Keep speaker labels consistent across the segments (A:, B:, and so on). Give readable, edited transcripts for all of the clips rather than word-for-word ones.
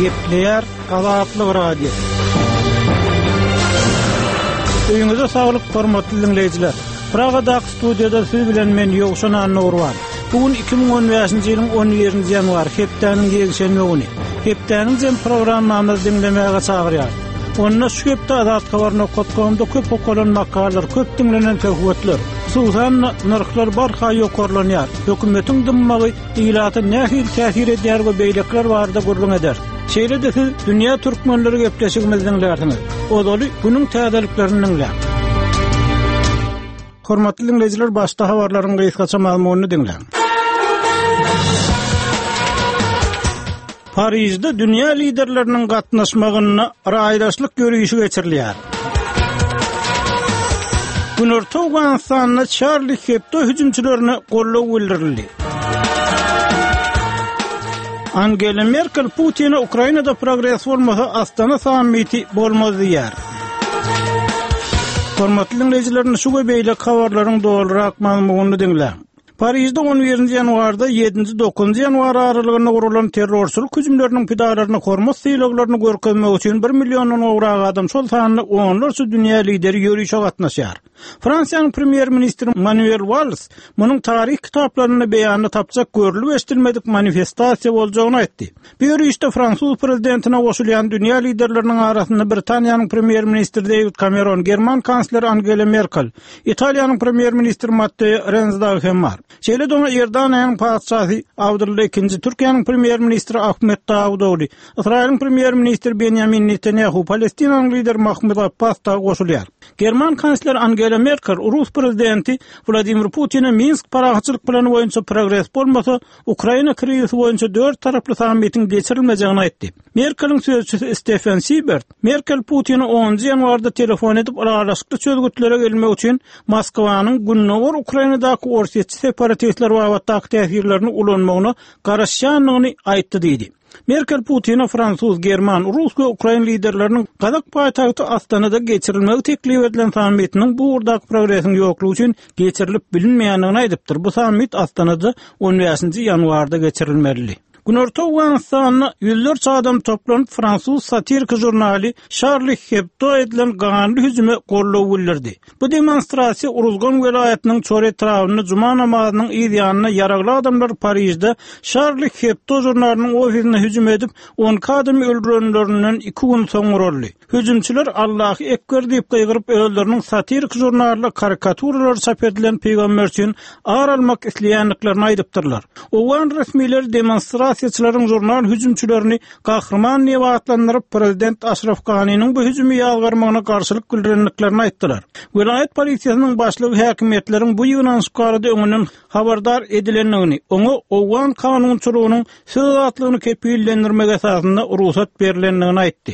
A: Gepleyer Azatlyk Radio. Öýüňize saglyk, hormatly dinleýijiler. Pragada studiýada siz bilen men Ýogşan Anurwan. Bugün 2015-nji ýylyň 17-nji ýanwar, hepdeniň ýegşenme güni. Hepdeniň jem programmamyzy dinlemäge çagyrýar. Onda şu hepde azat habarına kotkomda köp okulan makalar, köp dinlenen töhwetler. Susan narxlar barha ýokarlanýar. Hökümetiň dymmagy ýylaty nähil täsir edýär we beýlekler barda gurrun eder. Şeýle-de siz dünýä türkmenleri gepleşigimizden därsiniz. Odaly günüň täzeliklerini dinleýär. Hormatly dinleýijiler, başda habarlaryň gysgaça maglumatyny dinleýär. Paris'de dünya liderlerinin gatnaşmagyna raýdaşlyk görüşi geçirilýär. Günorta Awganistanyna Charlie Hebdo hüjümçilerini gollaw bildirildi. Angela Merkel Putin'e Ukrainada progress bolmasa Astana sammiti bolmaz diýär. Hormatly dinleýijiler, şu beýle habarlaryň dolarak maglumatyny dinleýär. Paris'de 11-nji ýanwarda 7-nji 9-njy ýanwar aralygyna gurulan terrorçylyk hüjümleriniň pidalaryny hormat syýlaklaryny görkezmek üçin 1 million owrak adam şol sanyny onlarça dünýä lideri ýörüşe gatnaşýar. Fransiýanyň premier ministri Manuel Valls munyň tarih kitaplaryny beýanyny tapjak görülip estilmedik manifestasiýa boljagyny aýtdy. Bu ýörüşde Fransuz prezidentine goşulýan dünýä liderleriniň arasynda Britaniýanyň premier ministri David Cameron, German kansleri Angela Merkel, Italiýanyň premier ministri Matteo Renzi hem bar. Şeýle dona Erdaniýanyň padşahy Abdullah II, Türkiýanyň premier ministri Ahmet Davutoğlu, Israýlyň premier ministri Benjamin Netanyahu, Palestinaň lideri Mahmud Abbas da goşulýar. German kansleri Angela Merkel, Rus prezidenti Vladimir Putin'e Minsk parahatçylyk plany boýunça progress bolmasa, Ukraina krizisi boýunça 4 taraply sammitin geçirilmejegini aýtdy. Merkel'in sözçüsü Stefan Seibert, Merkel Putin'e 10-njy ýanwarda telefon edip aralaşykly çözgütlere gelmek üçin Moskwanyň günnäwir Ukrainadaky orsiýetçi separatistler wagtdaky täsirlerini ulanmagyna garaşýanlygyny aýtdy diýdi. Merkel Putin'e Fransuz, German, Rus ve Ukraina liderlerinin Kazak paýtagty Astanada geçirilmegi teklip edilen sammitiniň bu urdak progresini ýoklugy üçin geçirilip bilinmeýändigini aýdypdyr. Bu sammit Astanada 15-nji ýanwarda geçirilmeli. Günorta Awganistanyna ýüzlerçe adam toplanyp Fransuz satirik jurnali Charlie Hebdo edilen ganly hüjüme gollaw bildirdi. Bu demonstrasiýa Uruzgan welaýatynyň Çore trawyny juma namazynyň ýygyanyna ýaragly adamlar Paris'de Charlie Hebdo jurnalynyň ofisine hüjüm edip 10 adam öldürenlerinden 2 gün soň uruldy. Hüjümçiler Allahy ekber diýip gyýgyryp öldürüniň satirik jurnalyna karikaturalar çap edilen peýgamber üçin ağır almak isleýänliklerini aýdypdyrlar. Owan resmiler demonstrasiýaçylaryň jurnal hüjümçilerini gahrman diýip atlandyryp prezident Ashraf Ghani'niň bu hüjümi ýalgarmagyna garşylyk bildirenliklerini aýtdylar. Vilayet polisiýasynyň başlygy häkimetleriň bu ýygynyň şukarada öňünden habardar edilenligini, oňa Owan kanunçylygynyň söz atlygyny kepillendirmek esasynda ruhsat berilenligini aýtdy.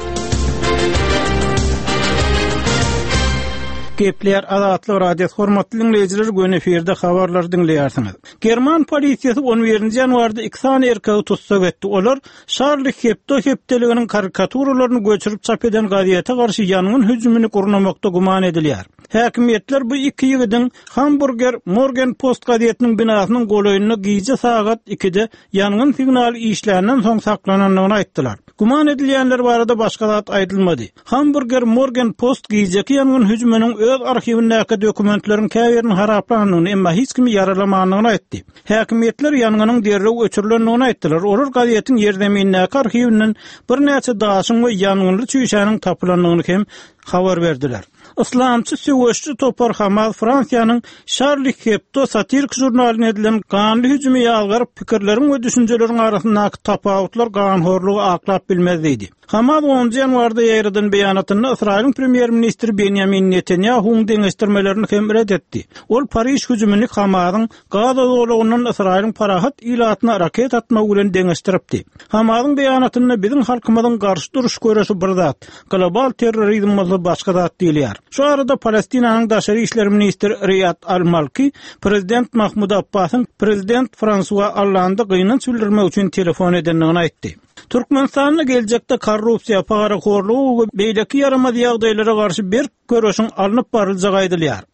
A: Gepleyer Azatlyk Radio hormatly dinleýijiler, gün eferde habarlar dinleýärsiňiz. German polisiýasy 11-nji ýanwarda 2 sany erkegi tutsak etdi. Olar Charlie Hebdo hepdeliginiň karikaturalaryny göçürip çap eden gazetege garşy ýanyň hüjümini gurnamakda guman edilýär. Häkimetler bu 2 ýigidiň Hamburger Morgen Post gazetiniň binasynyň golaýyna giýje sagat 2-de ýanyň signal işlerinden soň saklananlygyny aýtdylar. Guman edilýänler barada başga zat aýdylmady. Hamburger Morgen Post giýjeki ýanyň hüjüminiň öz arxivindäki dokumentleriň käbirini haraplananyny, emma hiç kimi yaralamagyny aýtdy. Häkimetler ýanynyň derrew öçürilenligini aýtdylar. Olar gazetiň ýerdeminäki arxiwinden bir näçe daşyň we ýanyňly çüýşäniň tapylanlygyny hem habar berdiler. İslamçı söwüşçü Topar Hamad Fransiýanyň Charlie Hebdo satirik jurnalyna edilen ganly hüjümi ýalgaryp pikirleriň we düşünjeleriň arasyndaky tapawutlar ganhorlugy aklap bilmezdi. Hamad 10-njy ýanwarda ýaýradan beýanatyny Israýlyň premier ministri Benjamin Netanyahu'ň deňişdirmelerini hem red etdi. Ol Paris hüjümini Hamadyň Gaza dowlatynyň Israýlyň parahat ýylatyna raket atmak bilen deňişdiripdi. Hamadyň beýanatyny biziň halkymyzyň garşy duruş göreşi bir zat, global terrorizm bolsa başga zat diýilýär. Şu arada Palestinaň daşary işler ministri Riyad Al-Malki prezident Mahmud Abbasyň prezident François Hollande'a gynanç bildirmek üçin telefon edenligini aýtdy. Türkmenistanyň geljekde korrupsiýa, paraxorlugy we beýleki yaramaz ýagdaýlara garşy bir görüşiň alınıp baryljagy aýdylýar.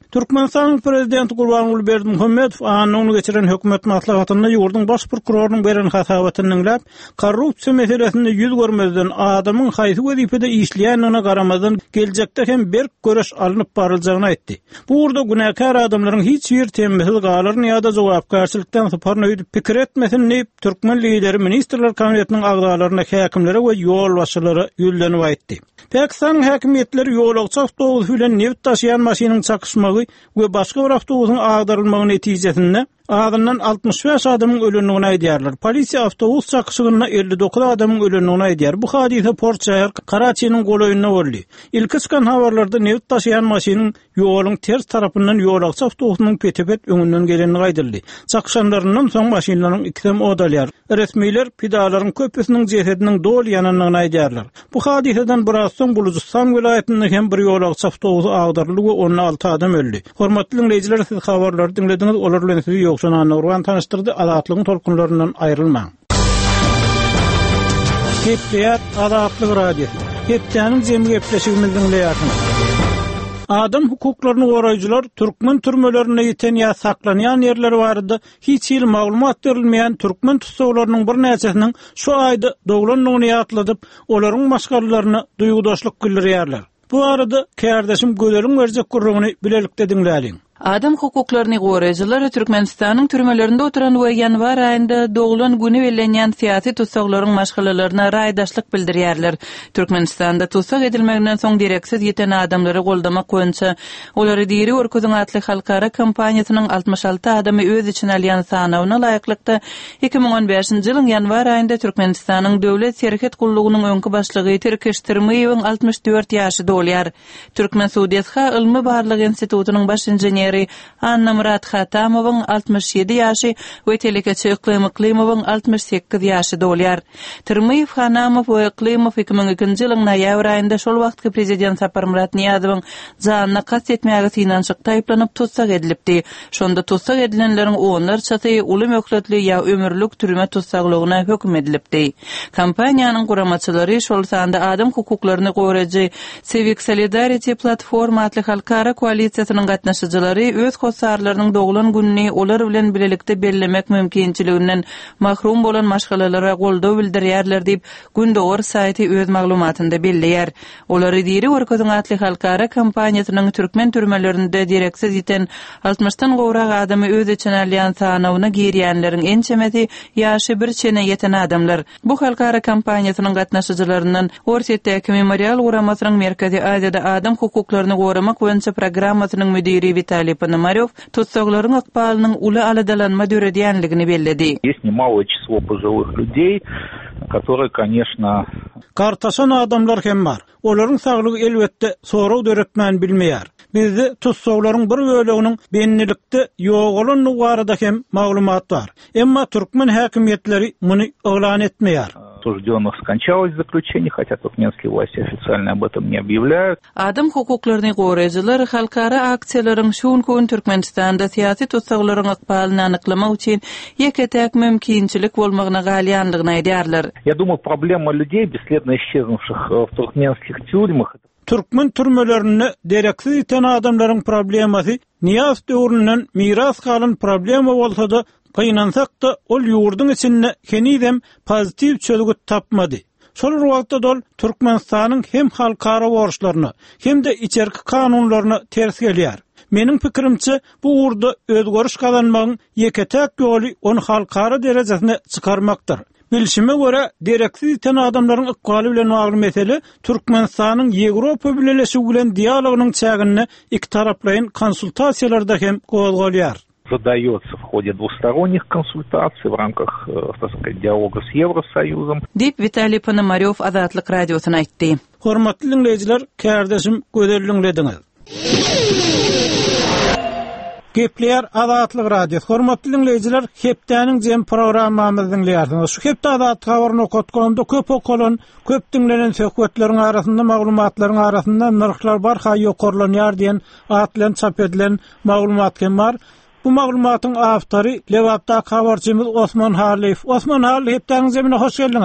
A: Türkmenistan prezidenti Gurbanguly Berdimuhammedow anyny geçiren hökümet maslahatyny ýurdun baş prokurorunyň beren hasabatyny dinläp, korrupsiýa meselesinde ýüz görmezden adamyň haýsy wezipede işleýänine garamadan geljekde hem berk göreş alınıp baryljagyny aýtdy. Bu urda günäkär adamlaryň hiç ýer tembihli galaryň ýa-da jogapkarçylykdan syparna öýdüp pikir etmesin diýip Türkmen lideri Ministrler Kabinetiniň agdalaryna, häkimlere we ýol başçylary ýüllenip aýtdy. Pakistan häkimetleri ýolagçy awtobus bilen neft taşıyan maşynyň çakışmagy we başga bir awtobusyň agdarylmagy netijesinde adamdan 65 adamın ölümüne aýdýarlar. Polisiýa awtobus çakışygyna 59 adamın ölümüne aýdýar. Bu hadise Port Said, Karaçynyň goloýuna boldy. Ilki çykan habarlarda neft taşıyan maşynyň ýoluň ters tarapyndan ýolagçy awtobusynyň petepet öňünden geleni gaýdyldy. Çakışanlarynyň soň maşynlaryň ikisem odalýar. Resmiler pidalaryň köpüsiniň jesediniň dol ýanynyň aýdýarlar. Bu hadiseden biraz soň Buluzistan vilayetinde hem bir ýolagçy awtobusy agdaryldy we 16 adam öldü. Hormatly dinleyijiler, siz habarlary dinlediňiz, olar bilen sizi ýokşuna Nurwan tanıştyrdy. Azatlygyň tolkunlaryndan aýrylmaň. Gepler Azatlyk radio. Gepläniň jemgy gepleşigimizden dinleýärsiňiz. Adam hukuklaryny goraýjylar türkmen türmelerine ýeten ýa saklanýan ýerleri barada hiç ýyl maglumat berilmeýän türkmen tutsaglarynyň bir näçesiniň şu aýda doglanlygyny ýatladyp, olaryň maşgalaryny duýgudaşlyk bildirýärler. Bu arada kärdeşim Gödeliň berjek gurrugyny bilelikde dinläliň.
B: Adam hukuklaryny goraýjylar Türkmenistanyň türmelerinde oturan we ýanwar aýynda doglan güni belenýän syýasy tutsaklaryň maşgalalaryna raýdaşlyk bildirýärler. Türkmenistanda tutsak edilmeginden soň direksiz ýeten adamlary goldamak boýunça olary diýeri Orkuzun atly halkara kampaniýasynyň 66 adamy öz içine alýan sanawyna laýyklykda 2015-nji ýylyň ýanwar aýynda Türkmenistanyň döwlet serket gullugynyň öňkü başlygy Türkeştirmeýewiň 64 ýaşy dolýar. Türkmen Sudiýetha Ilmi Barlyk Institutunyň baş inženeri Anna Murat Khatamowyň 67 ýaşy we Telekeçi Iklimowowyň 68 ýaşy dolýar. Tirmiýew, Hanamow we Iklimow 2002-nji ýylyň noýabr aýynda şol wagtky prezident Saparmurat Niýazowyň janyna kast etmäge synançykda aýplanyp tutsak edilipdi. Şonda tutsak edilenleriň onlarçasy uly möhletli ýa ömürlük türme tutsaklygyna hökm edilipdi. Kampaniýanyň guramaçylary şol sanda adam hukuklaryny goraýjy Civic Solidarity platforma atly halkara koalisiýasynyň gatnaşyjylary öz hosarlarynyň doglan günni olar bilen bilelikde bellemek mümkinçiliginden mahrum bolan maşgalalara goldaw bildirýärler diýip Gündogor saýty öz maglumatynda belleýär. Olary diýeri Orkuzun atly halkara kampaniýasynyň türkmen türmelerinde direksiz ýeten 60-tan gowrak adamy öz içine alýan sanawyna girýänleriň en çemeti ýaşy bir çene ýeten adamlar. Bu halkara kampaniýasynyň gatnaşyjylaryndan Orsetdäki memorial guramasynyň Merkezi Aziýada adam hukuklaryny goramak boýunça programmasynyň müdiri Vitaliy Ponomarev tutsaklaryň akbalynyň uly aladalanma döredýänligini belledi.
C: Есть немалое число пожилых людей, которые, конечно...
A: Kartaşan adamlar hem bar. Olaryň saglygy elbetde soraw döretmän bilmeýär. Bizde tutsaklaryň bir böleginiň bennilikde ýok bolan barada hem maglumat bar. Emma türkmen häkimetleri muny oglan etmeýär.
C: Осужденных скончалось заключение, хотя туркменские власти официально об этом не объявляют.
B: Adam hukuklaryny goraýjylar halkara aksiýalaryň şuň gün Türkmenistanda syýasy tutsaklaryň akbalyny anyklamak üçin ýeketäk mümkinçilik bolmagyna galýanlygyny aýdýarlar.
C: Я думаю, проблема людей, бесследно исчезнувших в туркменских тюрьмах.
A: Türkmen türmelerinde direksiz ýeten adamlaryň problemasy Niýaz döwründen miras galan problema bolsa-da Kynansak da ol ýurdun içinde henidem pozitiv çözgüt tapmady. Şol wagtda dol Türkmenistanyň hem halkara borçlaryny hem de içerki kanunlaryny ters gelýär. Meniň pikirimçe bu urda özgörüş kazanmagyň ýeketäk ýoly onu halkara derejesine çykarmakdyr. Bilişime göre direksiz ýeten adamlaryň ykbaly bilen bagly mesele Türkmenistanyň Ýewropa bilen bilen dialogynyň çägine iki taraplaryň konsultasiýalarda hem gozgalýar.
C: Задается в ходе двусторонних консультаций в рамках, так сказать, диалога с Евросоюзом.
B: Дип Виталий Пономарев Азатлык радиосuna aýtdy.
A: Hormatly dinleyijiler, kärdeşim Gödeliň diňiz. Gepler Azatlyk radio. Hormatly dinleyijiler, hepdäniň jem programmamyzy dinleýärsiňiz. Şu hepde Azatlyk habaryny okutganda köp okulan, köp dinlenen söhbetleriň arasynda maglumatlaryň arasynda narxlar bar, ýokarlanýar diýen atlan çap edilen maglumat hem bar. Bu maglumatyň awtory Lewapda habarçymyz Osman Haliýew. Osman Haliýew, hepdäniň jemine hoş geldiňiz.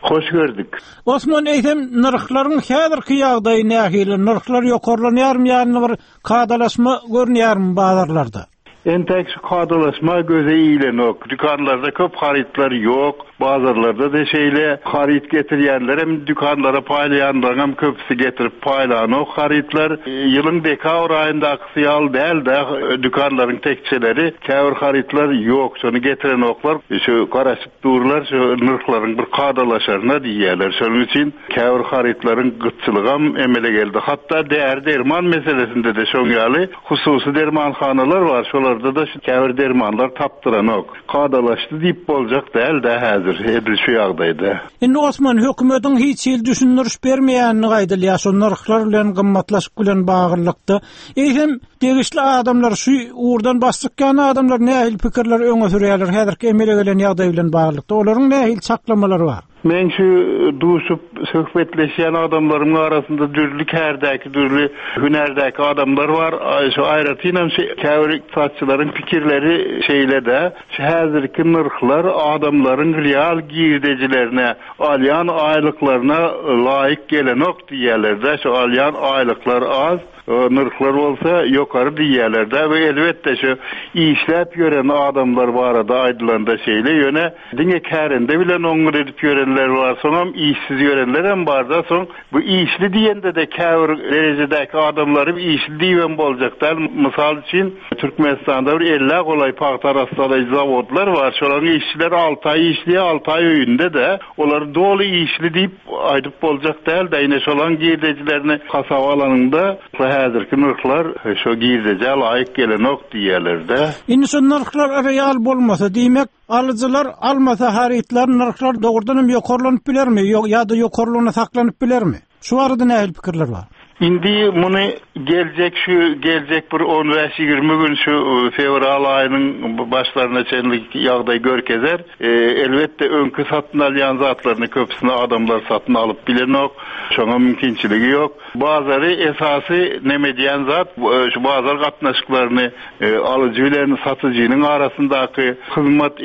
D: Hoş gördük.
A: Osman eýsem nyrklaryň häzirki ýagdaýy nähili nyrklar ýokarlanýarmy ýani bir kadalaşma görnýärmi bazarlarda?
D: Entek şu kadalaşma göze iýlenok. Dükanlarda köp haritler yok. Bazarlarda da şeyle harit getirýänler hem dükanlara paýlaýanlar hem köpüsi getirip paýlanok haritler. Ýylyň dekabr aýynda aksiýal däl de dükanlaryň tekçeleri käwir haritler yok. Şonu getirenoklar şu garaşyp durlar şu nyrklaryň bir kadalaşaryna diýýärler. Şonuň üçin käwir haritlaryň gytçylygam emele geldi. Hatda derman meselesinde de şoň ýaly hususy dermanhanalar bar. Şolarda da şu käwir dermanlar tapdyranok. Kadalaşdy diýip boljak däl de häzir edil şu ýagdaýda.
A: Indi Osman hökümetiň hiç ýyl düşündürüş bermeýänini gaýdylýar. Şu nyrklar bilen gymmatlaşyp bilen bagyrlykda. Eýsem degişli adamlar şu urdan basykkan adamlar nähil pikirler öňe sürýärler häzirki emele gelen ýagdaý bilen bagyrlykda. Olaryň nähil çaklamalary bar?
D: Men şu duşup söhbetleşen adamlarımın arasında dürlü kerdäki, dürlü hünerdäki adamlar var. Şu aýratynam käwir iktisatçylaryň pikirleri şeýle de şu häzirki nyrklar adamlaryň real girdejilerine, alýan aýlyklaryna laýyk gelenok diýerler. Şu alýan aýlyklar az, nyrklar bolsa ýokary diýerler we elbetde şu işläp ýören adamlar barada aýdylanda şeýle ýöne diňe kärinde bilen oňur edip ýörenler bar, soňam işsiz ýörenler hem bar da soň bu işli diýende de käwir derejedäki adamlary işli diýen boljaklar. Mysal üçin Türkmenistanda bir 50 golay paýta rastlaýan zawodlar bar. Şolaryň işçiler 6 aý işli, 6 aý öýünde de olar doly işli diýip aýdyp boljak däl de ýene şolaryň girdejilerini kasaba alanynda häzirki nyrklar şu girdeje laýyk gelenok diýerler-de.
A: Indi şu nyrklar real bolmasa diýmek, alyjylar almasa haritler nyrklar dogrudan hem ýokarlanyp bilermi ýa-da ýokarlygyna saklanyp bilermi? Şu arada nähil pikirler bar?
D: Indi muny geljek bir 15-20 gün şu fevral aýynyň başlaryna çenlik ýagdaý görkezer. Elbetde öňkü satyn alýan zatlaryny köpüsini adamlar satyn alyp bilenok. Şoňa mümkinçiligi ýok. Bazary esasy neme diýen zat şu bazar gatnaşyklaryny alyjy bilen satyjynyň arasyndaky hyzmat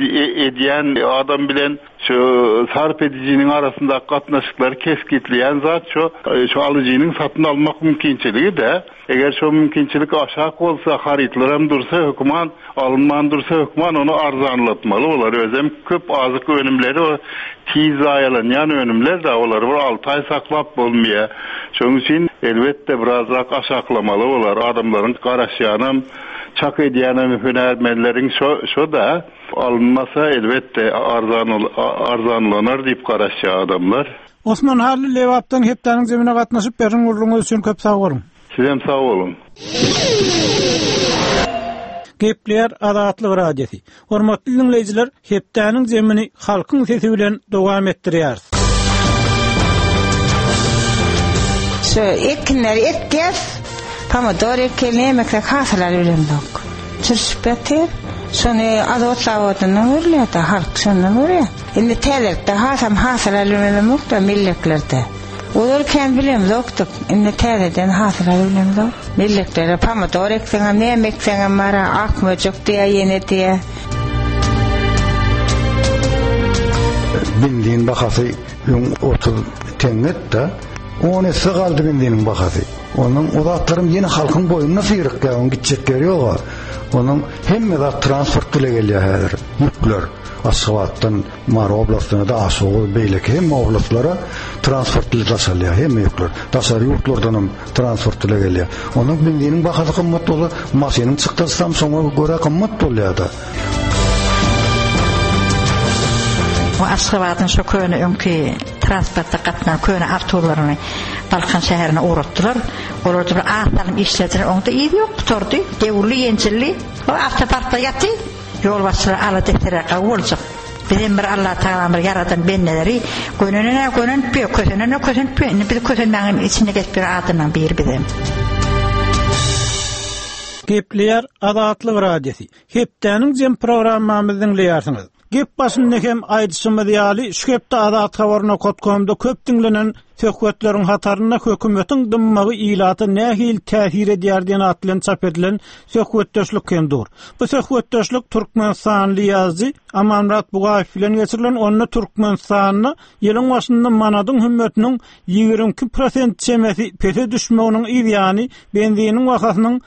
D: edýän adam bilen şu sarp edijinin arasında gatnaşyklar keskitleyen zat şu alıcının satın almak mümkinçiligi de eger şu mümkinçilik aşak bolsa haritlaram dursa höküman alınman dursa höküman onu arzanlatmalı olar özem köp azyk önümleri o tiz aýalanýan önümler de olar 6 aý saklap bolmaýa. Şoň üçin elbetde birazrak aşaklamaly olar adamlaryň garaşýanam çak edýänem hünermenleriň şo da alınmasa elbette arzanlanar diýip garaşýar adamlar.
A: Osman Halil Lewapdan hepdäniň zemine gatnaşyp berýän urluňyz üçin köp sag bolun.
D: Sizem sag bolun.
A: Gepler Adatlyk radiosi. Hormatly dinleýijiler, hepdäniň zemini halkyň sesi bilen dowam etdirýär.
E: Şu ekinler ekýär. Pomidor ekilmek hasalar bilendik. Çyrşpeti şonu azotlawadyny görýär, halk şonu görýär. Indi tälerde hasalar bilenmek da milletlerde. Olar kem bilem doktuk. Indi täleden hasalar bilendik. Milletlere pomidor ekseňe, näme ekseňe mara akmajak diýe ýene diýe.
F: Bindiğin bakası 30 tenget de onu sıgaldı bindiğinin bakası. Onun uzatlarım yine halkın boyununa sıyırık ya, onun gidecekleri yok. Onun hem de transport ile geliyor her yükler. Asıvattan Mara oblastına da Asoğu, Beyleki hem oblastlara transport ile taşalıyor, hem yükler. Taşarı yurtlardan transport ile geliyor. Onun bindiğinin bakası kımmet dolu, masyanın çıktırsam sonra göre kımmet oluyor da.
G: O Aşgabatın şu köyüne önkü transportta katnan köyüne arturlarını Balkan şäherine uğrattılar. Orada bir ahtalım işlediler. Onda iyi yok tuturdu. Gevurlu, yencilli. O avtoparkta yattı. Yol başçılar ala deftere olacak. Bizim bir Allah Teala bir yaradan benneleri gönününe gönünpüyor, kösününe kösünpüyor. Bir kösünmenin içine geç bir adından bir bizim.
A: Gepler Adatlyk radiosi. Hepdäniň jem programmamyzyny dinleýärsiňiz. Gep başynda hem aýdyşymyz ýaly şu hepde Adat habaryna kotkomda köp dinlenen söhbetleriň hataryna hökümetiň dymmagy ilaty nähil täsir edýär diýen atlan çap edilen söhbetdeşlik kendur. Bu söhbetdeşlik Türkmenistan ýazgy Amanrat Bugayew bilen geçirilen onu Türkmenistanyny ýylyň başynda manadyň hümmetiniň 22% çemesi pete düşmeginiň ýany benzining bahasynyň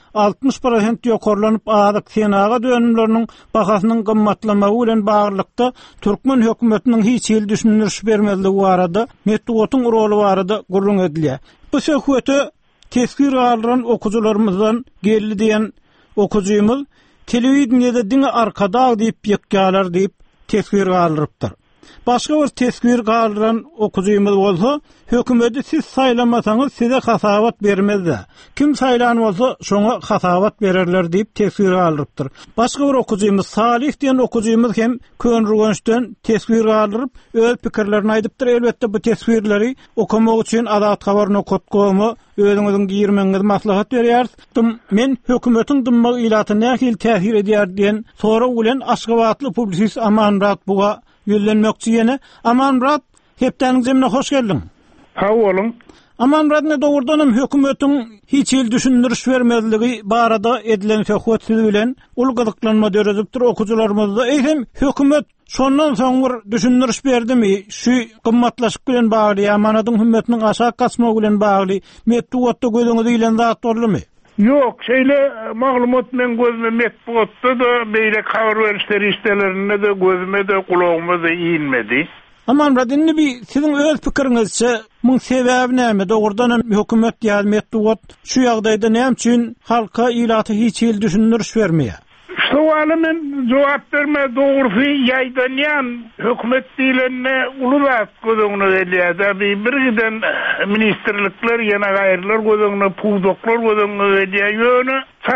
A: 60% ýokarlanyp azyk senaga dönümleriniň bahasynyň gymmatlamagy bilen baglykda Türkmen hökümetiniň hiç ýyl düşündiriş bermezligi barada Medpuotyň roly barada gurrun edilýär. Bu söhbete teskir alan okujularymyzdan geldi diýen okujymyz telewizionyada diňe arkada diýip ýekgalar diýip teskir galyrypdyr. Başga bir teskir galyran okujymyz bolsa, hökümeti siz saylamasaňyz size hasabat bermezler. Kim saylan bolsa şoňa hasabat bererler diýip teskir galyrypdyr. Başga bir okujymyz Salih diýen okujymyz hem Könrügençden teskir galyryp öz pikirlerini aýdypdyr. Elbetde bu teskirleri okumak üçin Adat habaryny okutgomy özüňiziň giýirmeňiz maslahat berýär. Men hökümetiň dymmagy ilaty nähil täsir edýär diýen sonra bilen Aşgabatly publisist Amanrat Buga yollanmakçı yine. Amanrat, heptäniň zemine hoş geldin.
D: Ha olun.
A: Amanrat ne doğrudanım hökümetin hiç ýyl düşündiriş vermezligi barada edilen söhbet siz bilen ul gyzyklanma döredipdir okujularymyzda. Eýsem hökümet şondan soň bir düşündiriş berdimi? Şu gymmatlaşyk bilen bagly, amanadyň hümmetiniň aşağı kasmagy bilen bagly, Medpuotda gözüňizi ilen zat boldymy?
D: Yok, şeýle maglumat men gözüme Medpuotda da beýle habar berişleri istelerinde de gözüme de kulağıma da iýilmedi.
A: Amanrat, indi bir sizin öz pikiriňizçe muň sebäbi näme? Dogrudan hökümet ýa-da Medpuot şu ýagdaýda näme üçin halka ilaty hiç ýyl düşündiriş bermeýär?
D: Sualyma jogap berme dogrusu ýaýdanýan hökümet diýilende ululak gözüňe gelýär. Bir-birden ministrlikler ýene gaýrylar gözüňe puwdoklar gözüňe gelýär. Ýöne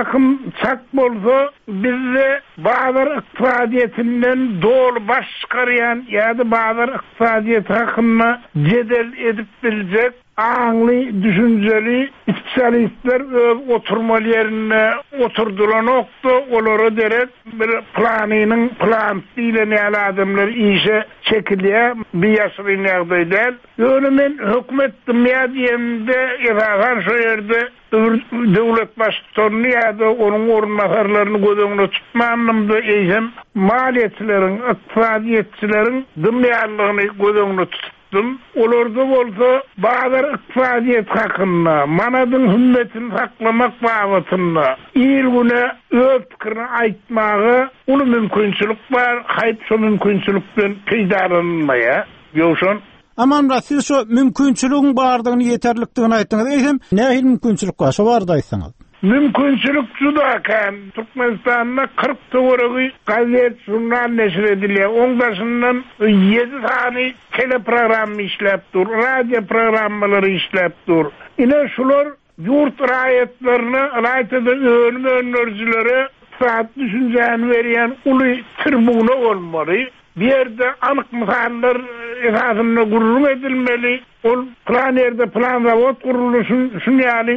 D: çak bolsa bizde bazar iqtisadiýetinden dol başgarýan ýa-da bazar iqtisadiýet hakyna jedel edip biljek aňly düşünjeli spesialistler öz oturmaly ýerine oturdular nokta olara derek bir planynyň plan diýilen adamlar işe çekilýär bir ýaşaryň ýagdaýda. Ýöne men hökümet diýende ýa-da şo ýerde devlet başçylaryny ýa-da onuň orunmagarlaryny gözüňde tutmanymda eýsem maliýetçileriň, iqtisadiýetçileriň dymýarlygyny gözüňde tutdum. Olarda bolsa bazar iqtisadiýet hakyna, manadyň hümmetini saklamak babatynda ýyl öz pikirini aýtmagy uly mümkinçilik bar, haýt şo mümkinçilikden peýdalanmaýa. Ýokşon
A: Amanrat, siz şu mümkinçiligiň bardygyny ýeterlikdigini aýtdyňyz. Eýsem nähil mümkinçilik bar? Şo barada aýtsaňyz.
D: Mümkinçilik juda kan. Türkmenistanda 40 töweregi gazet, jurnal neşr edilýär. Oňdaşyndan 7 tane teleprogram işläp dur, radio programmalary işläp dur. Ine şular yurt raýatlaryny, raýatyda önörjülere saat düşünjäni berýän uly tribuna bolmaly. Bir yerde anık misallar esasında gururun edilmeli. Ol plan yerde plan zavod kuruluşun şunyali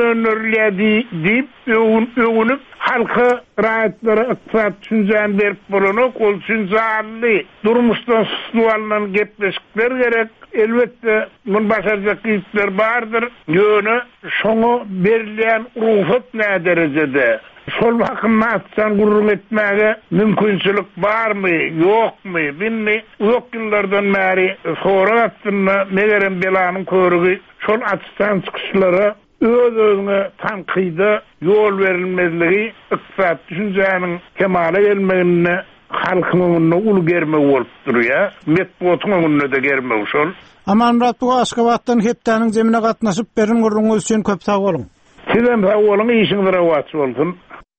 D: önörlüğe deyip övünüp halka rahatlara iktisat düşüncen berip bulunuk ol düşünceli durmuştan sualınan gepleşikler gerek. Elbette bunun başaracak işler vardır. Yönü şonu verilen ruhsat ne derecede? Sol hakkında atsan gururun etmeye mümkünçülük var mı, yok mu, bilmi? Yok yıllardan beri sonra atsınla negeren belanın körüğü sol atsan çıkışlara öz-özüne tankıyda yol verilmezliği iktisat düşüncenin kemale gelmeğine halkının ulu germeği olup duruyor. Medpuotun önüne de germeği sol.
A: Amanrat bu Aşgabatdan heptäniň zemine gatnaşyp berin gurrunňyz üçin köp sag bolun.
D: Sizem sag bolun, işiňiz rawat bolsun.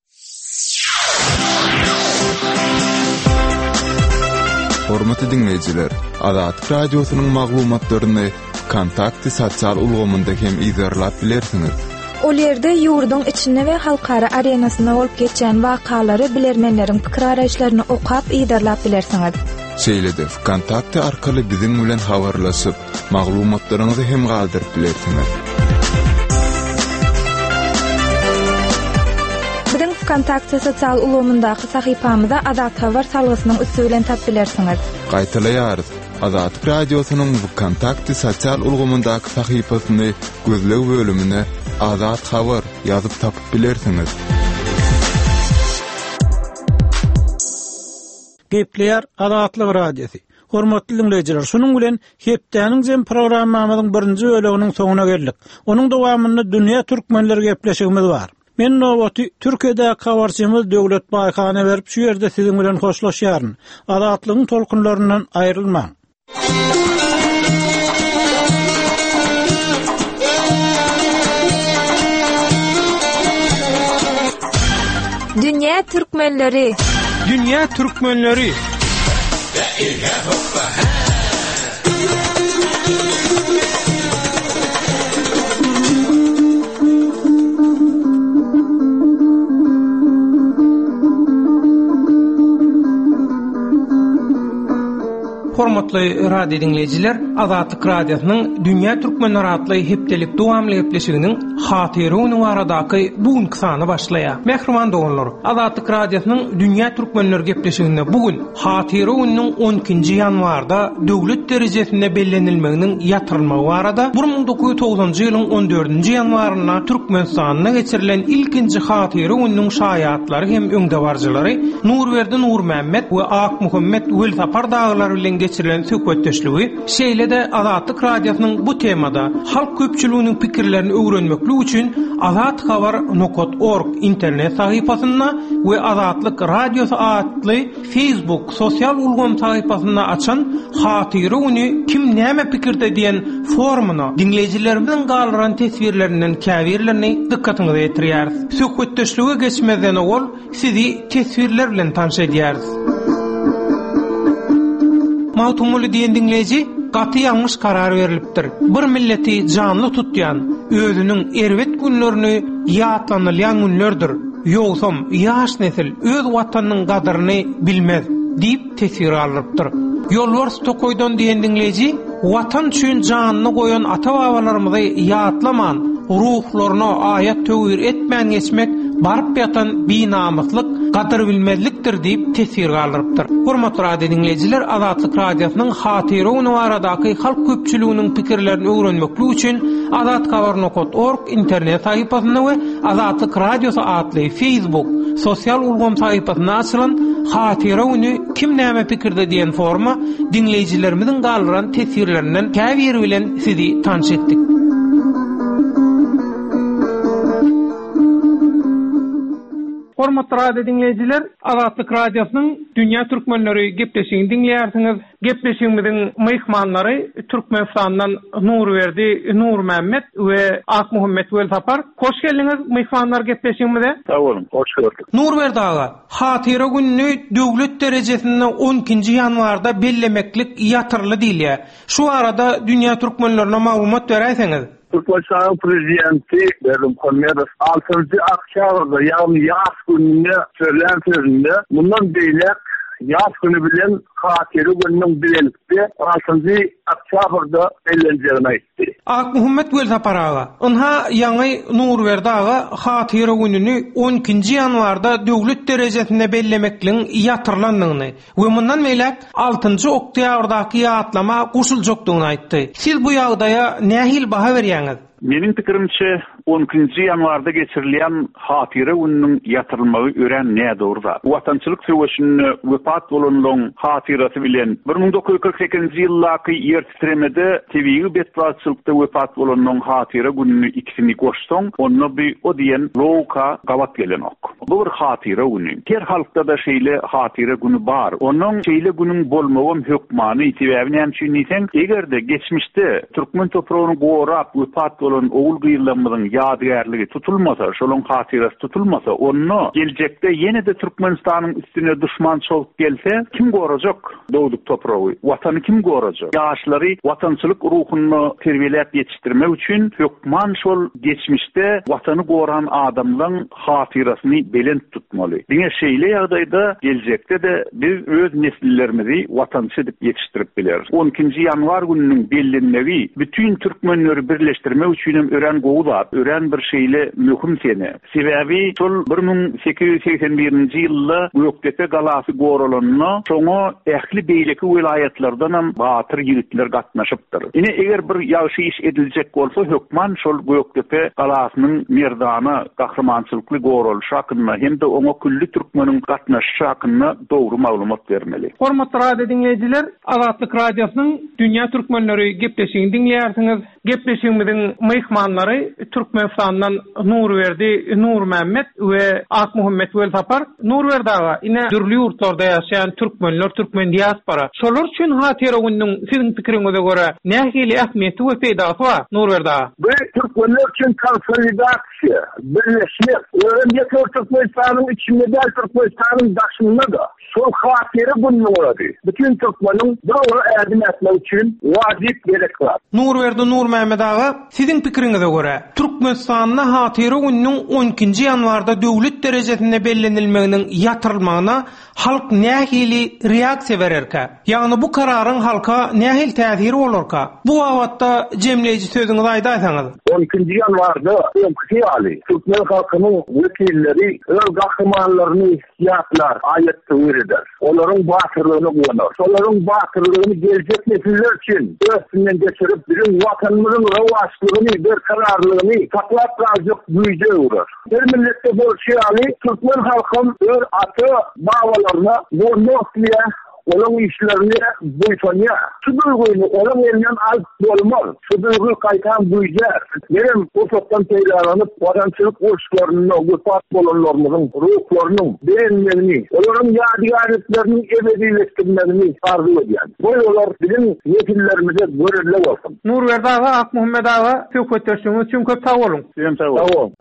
H: Hormatly dinleyijiler, Adat radiosynyň maglumatlaryny kontakty sosial ulgamynda hem izarlap bilersiňiz.
I: Ol ýerde ýurduň içinde we halkara arenasyna bolup geçen wakalary bilermenleriň pikir araýşlaryny okap izarlap bilersiňiz.
H: Şeýle-de kontakty arkaly biziň bilen habarlaşyp, maglumatlaryňyzy hem galdyryp bilersiňiz.
I: Kontakty sosial ulgamyndaky sahypamyzda Adat habar salgysynyň üstü bilen tap bilersiňiz.
H: Gaýtalaýarys. Adat radiosynyň kontakty sosial ulgamyndaky sahypasyny gözleg bölümine Adat habar ýazyp tapyp bilersiňiz.
A: Gepleýär Azatlyk radiosu. Hormatly dinleyijiler, şunuň bilen hepdeniň jem programmamyzyň birinji bölüginiň soňuna geldik. Onuň dowamynda dünýä türkmenleri gepleşigimiz bar. Men nowaty Türkiýede kawarçymyz Döwlet Baýkany berip şu ýerde siziň bilen hoşlaşýaryn. Azatlygyň tolkunlaryndan aýrylmaň.
I: Dünya Türkmenleri.
A: Dünya Türkmenleri.
J: Hormatly radio dinleyijiler, Azatlyk radiosynyň Dünya Türkmenleri adly hepdelik dowamly gepleşiginiň hatyryny aradaky bugünkü sany başlaýar. Mehriman doganlar, Azatlyk radiosynyň Dünya Türkmenleri gepleşiginde bugün hatyrynyň 12-nji ýanwarda döwlet derejesinde bellenilmeginiň ýatyrylmagy barada 1990-njy ýylyň 14-nji ýanwaryna Türkmenistanyna geçirilen ilkinji hatyrynyň şaýatlary hem öňde barjylary Nurberdi Nurmämmet we Ak Muhammed Weltapar daglary bilen geçirilen söhbetdeşligi şeýle de Azatlyk radiosynyň bu temada halk köpçüliginiň pikirlerini öwrenmeklik üçin azathabar.org internet sahypasyna we Azatlyk radiosu adly Facebook sosial ulgam sahypasyna açan hatyryny kim näme pikirde diýen forumuna dinleyijilerimizin galyran tesbirlerinden käbirlerini dikkatiňize ýetirýär. Söhbetdeşlige geçmeden ol sizi tesbirler bilen tanşy edýäris. Mawtumly diýen dinleýiji gaty ýalňyş karar berilipdir. Bir milleti janly tutýan, özüniň erwet günlerini ýatlanylýan günlerdir. Ýogsam ýaş nesil öz watanynyň gadyryny bilmez diýip tesir alypdyr. Ýolbars Tokoýdan diýen dinleýiji watan üçin janyny goýan ata-babalarymyzy ýatlaman, ruhlaryna aýat töwür etmän geçmek barıp yatan binamyslyk, gadyr bilmezlikdir diýip tesir galypdyr. Hormatly radio dinleyijiler, Azatlyk radiosynyň hatyryny aradaky halk köpçüliginiň pikirlerini öwrenmeklik üçin azathabar.org internet sahypasyna we Azatlyk radiosu adly Facebook sosial ulgam sahypasyna açylan hatyryny kim näme pikirde diýen forma dinleyijilerimizin galyran tesirlerinden käbir bilen sizi tanşy etdik. Hormatly radio dinleyijiler, Azatlyk radiosynyň Dünya Türkmenleri gepleşigini dinleýärsiňiz. Gepleşigimiziň mehmanlary Türkmenistandan Nurberdi Nurmämmet we Ak Muhammed Weltapar. Hoş geldiňiz mehmanlar gepleşigimize.
D: Sağ olun, hoş gördük.
J: Nurberdi aga, hatyra gününi döwlet derejesinde 12-nji ýanwarda bellemeklik ýatyrly diýilýär. Şu arada Dünya Türkmenlerine maglumat berýärsiňiz.
D: Türkmenistan prezidenti Berdim Kolmedov 6-njy oktýabrda ýagny ýaz gününe söýlen sözünde bundan beýlek ýaz günü bilen hatyry günüň bilelikde 6-njy oktýabrda bellenjegini aýtdy.
J: Ak Muhammed Weltapar aga, onha ýaňy Nurberdi aga hatyry gününi 12-nji ýanwarda döwlet derejesinde bellemekliň ýatyrlandygyny we mundan meýlek 6-njy oktýabrdaky ýatlama goşuljakdygyny aýtdy. Siz bu ýagdaýa nähil baha berýäňiz?
C: Meniň pikirimçe 12-nji ýanwarda geçirilýän hatyry günüň ýatyrylmagy ören nädurda. Watançylyk söwüşini wepat bolanyň hatyrasy bilen 1948-nji ýyllaky ýertistremede TV betbaçylykda wepat bolanyň hatyry gününi ikisini goşsaň, onu bir o diýen loka gawat gelen ok. Bu bir hatyry günü. Her halkda da şeýle hatyry günü bar. Onuň şeýle günüň bolmagy hökmany sebäbini hem düşünýän, egerde geçmişde türkmen topragyny gorap wepat bolan oğul gyýylanmagyň ýadygärligi tutulmasa, şolaň hatyrasy tutulmasa, onu geljekde ýene de Türkmenistanyň üstüne düşman çolup gelse, kim gorajak dowluk topragy? Watany kim gorajak? Ýaşlary watançylyk ruhuny terbiýelep ýetişdirmek üçin hökman şol geçmişde watany goran adamlaryň hatyrasyny belent tutmaly. Diňe şeýle ýagdaýda geljekde de biz öz nesillerimizi watançy diýip ýetişdirip biler. 12-nji ýanwar gününiň bellenmegi bütün türkmenleri birleşdirmek üçin ören gowlar, ören bir şeýle möhüm sene. Sebäbi şol 1881-nji ýylda Göktepe galasy goralanyna, şoňa ähli beýleki vilayetlerden hem batyr ýigitler gatnaşypdyr. Ine eger bir ýagşy iş ediljek bolsa hökman şol Göktepe galasynyň merdana gahrmançylykly gorulşy hakynda hem de oňa külli türkmeniň gatnaşyşy hakynda dogry maglumat bermeli.
J: Hormatly radio dinleyijiler, Azatlyk radiosynyň Dünýä Türkmenleri gepleşigini dinleýärsiňiz. Gepleşigimiziň mehmanlary Türkmenistandan Nurwerdi Nurmehmet we Akmuhammed Welsapar. Nurwerdi aga ine dürli ýurtlarda ýaşaýan türkmenler, türkmen diaspora. Şolar üçin hatyra günüň siziň pikiriňize görä nähili ähmiýeti we peýdasy bar? Nurwerdi aga.
K: Bu türkmenler üçin konsolidasiýa, birleşmek, öňe Türkmenistan'ın içinde de Türkmenistan'ın daşynda da şol hatyra günü bolady. Bütün türkmeniň dogry ädim etmek üçin wajyp gerek bar.
J: Nurwerdi Nurmehmet aga, siziň pikiriňize görä Türkmenistanyň hatyra günüň 12-nji ýanwarda döwlet derejesinde bellenilmeginiň ýatyrylmagyna halk nähili reaksiýa bererkä? Ýagny bu kararyň halka nähili täsiri bolarka? Bu wagtda jemleýiji sözüňizi aýdaýsaňyz.
K: 12-nji ýanwarda ýaly Türkmen halkynyň wekilleri öz gahrymanlaryny ýatlar, aýatdy berdiler. Olaryň batyrlygyny goýar. Olaryň batyrlygyny geljek nesiller üçin ösünden geçirip bizim watanymyzyň rewaçlygyny, berkararlygyny saklap galyp güýje urar. Bir milletde bolşýaly Türkmen halkym öz aty babalaryna bu nosliýa olan işlerini boyutanya, şu duyguyu olan elinden alıp olmaz. Şu duyguyu kaytan duyacak. Benim o toptan teylanıp, vatançılık borçlarının, güpat olanlarının, ruhlarının beğenmelerini, onların yadigaretlerinin ebedileştirmelerini arzu ediyen. Bu yollar bizim yetkililerimize görevli olsun.
J: Nurwerdi ağa, Akmuhammed ağa, söhbetleştiğiniz için köp sağ olun.
C: Sağ olun.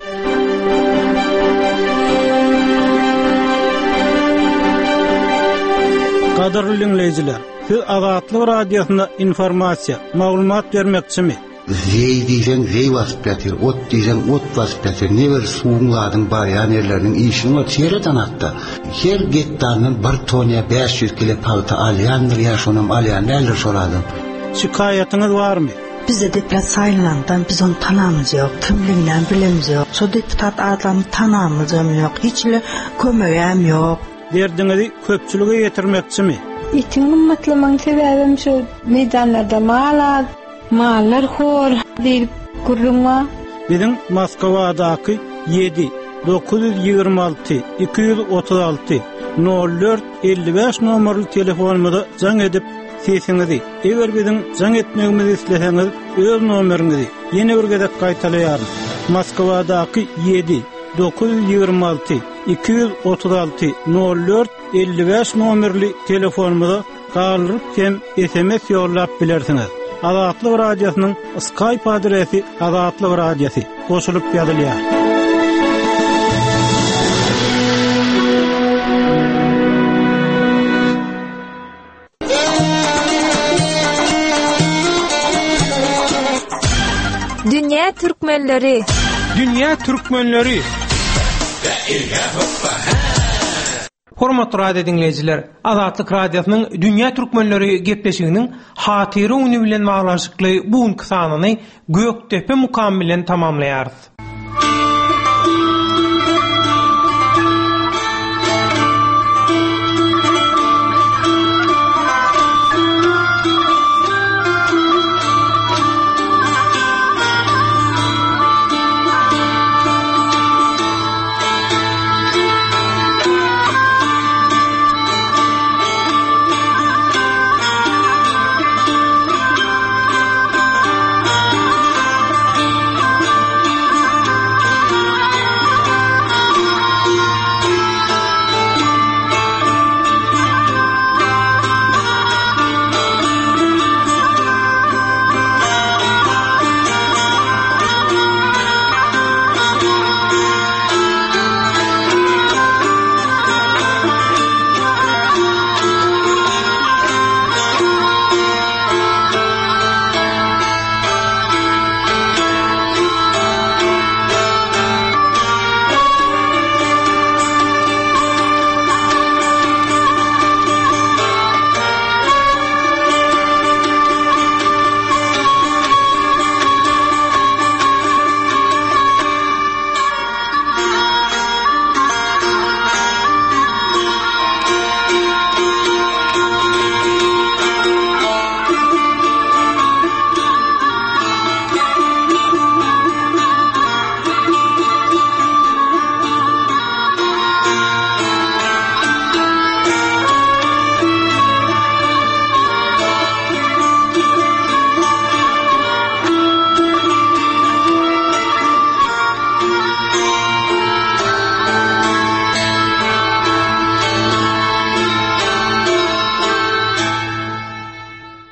A: Qadarly dinleyijiler, siz Azatlyk radiosyna informasiýa, maglumat bermekçimi?
L: Zey diýsen zey wasypyatyr, ot diýsen ot wasypyatyr. Neber suwladyň barýan ýerleriniň işini ot şeredan atdy. Her getdandan bir toniýa 500 kilo palta alýandyr, ýaşanam alýan näler soradım.
A: Şikaýatyňyz barmy?
M: Bizde deputat saylanandan biz onu tanamız yok, kimliğinden bilemiz yok. So deputat adamı tanamız yok, hiçle kömöýem yok.
A: Derdiňizi köpçülüge ýetirmekçimi?
I: Itiň ummatlygyň sebäbim şu meydanlarda mallar hor diýip gurrunma.
A: Biziň Moskwadaky 7 926 236 04 55 nomerli telefonumyza jaň edip sesiňizi, eger biziň jaň etmegimizi isleseňiz, öz nomeriňizi ýene bir gezek gaýtalaýar. Moskwadaky 7 926 236 04 55 nomerli telefonumyza galyp hem SMS ýollap bilersiňiz. Azatlyk radiosynyň Skype adresi Azatlyk radiosy goşulyp ýazylýar.
I: Dünýä türkmenleri.
J: Dünýä türkmenleri. Hormatly radio dinleyijiler, Azatlyk radiosynyň Dünýä türkmenleri gepleşiginiň hatyry uny bilen baglanşykly bu sanyny Göktepe mukammy bilen tamamlaýarys.